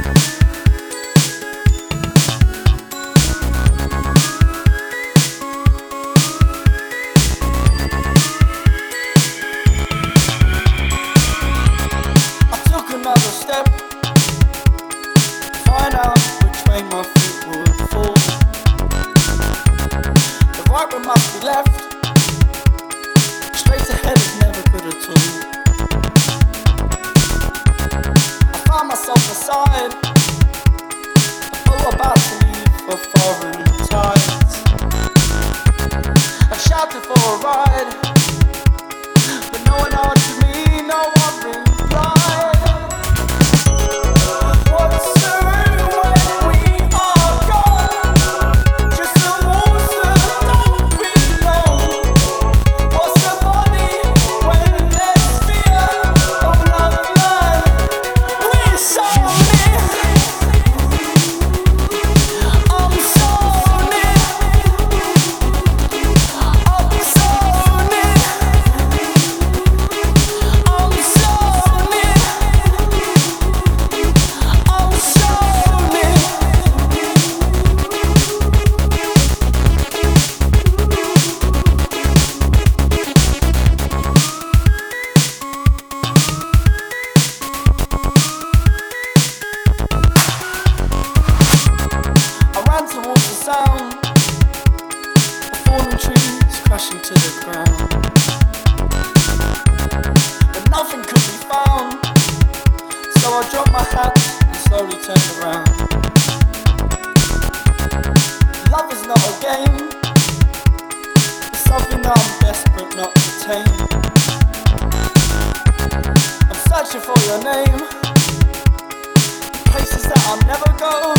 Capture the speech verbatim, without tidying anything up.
Another step, find out which way my feet would fall. The right one must be left, straight ahead is never good at all. I found myself aside, I thought about to leave for foreign tides. I shouted for a ride, but no one answered me, no one replied. Towards the sound of falling trees crashing to the ground, but nothing could be found, so I dropped my hat and slowly turned around. Love is not a game, it's something that I'm desperate not to tame. I'm searching for your name, places that I'll never go,